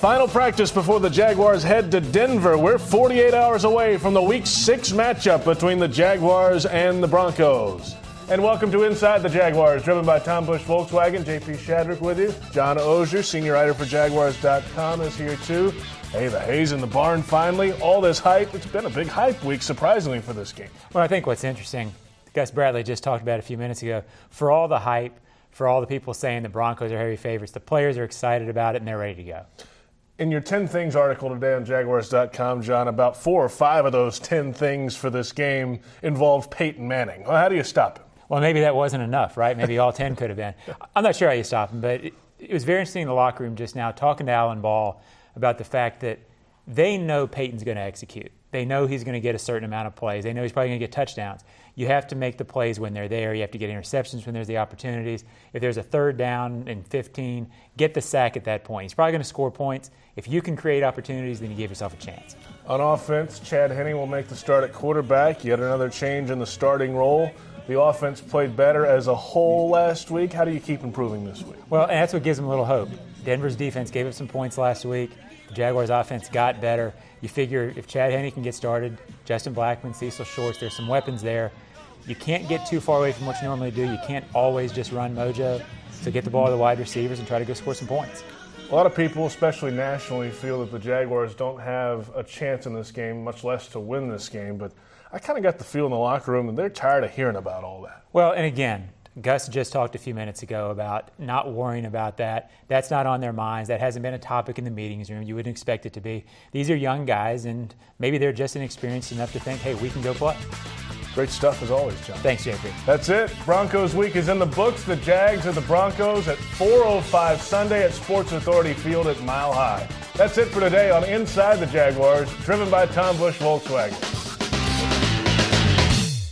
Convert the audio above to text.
Final practice before the Jaguars head to Denver. We're 48 hours away from the Week 6 matchup between the Jaguars and the Broncos. And welcome to Inside the Jaguars, driven by Tom Busch Volkswagen. JP Shadrick with you. John Oehser, senior writer for Jaguars.com, is here too. Hey, the hay's in the barn finally. All this hype. It's been a big hype week, surprisingly, for this game. Well, I think what's interesting, Gus Bradley just talked about it a few minutes ago, for all the hype, for all the people saying the Broncos are heavy favorites, the players are excited about it and they're ready to go. In your 10 Things article today on Jaguars.com, John, about 4 or 5 of those 10 things for this game involved Peyton Manning. Well, how do you stop him? Well, maybe that wasn't enough, right? Maybe all 10 could have been. I'm not sure how you stop him, but it was very interesting in the locker room just now talking to Alan Ball about the fact that they know Peyton's going to execute. They know he's going to get a certain amount of plays. They know he's probably going to get touchdowns. You have to make the plays when they're there. You have to get interceptions when there's the opportunities. If there's a third down and 15, get the sack at that point. He's probably going to score points. If you can create opportunities, then you give yourself a chance. On offense, Chad Henne will make the start at quarterback. Yet another change in the starting role. The offense played better as a whole last week. How do you keep improving this week? Well, and that's what gives them a little hope. Denver's defense gave up some points last week. The Jaguars' offense got better. You figure if Chad Henne can get started, Justin Blackmon, Cecil Shorts, there's some weapons there. You can't get too far away from what you normally do. You can't always just run mojo. So get the ball to the wide receivers and try to go score some points. A lot of people, especially nationally, feel that the Jaguars don't have a chance in this game, much less to win this game. But I kind of got the feel in the locker room that they're tired of hearing about all that. Well, and again, Gus just talked a few minutes ago about not worrying about that. That's not on their minds. That hasn't been a topic in the meetings room. You wouldn't expect it to be. These are young guys, and maybe they're just inexperienced enough to think, hey, we can go play. Great stuff as always, John. Thanks, JP. That's it. Broncos week is in the books. The Jags are the Broncos at 4:05 Sunday at Sports Authority Field at Mile High. That's it for today on Inside the Jaguars, driven by Tom Busch Volkswagen.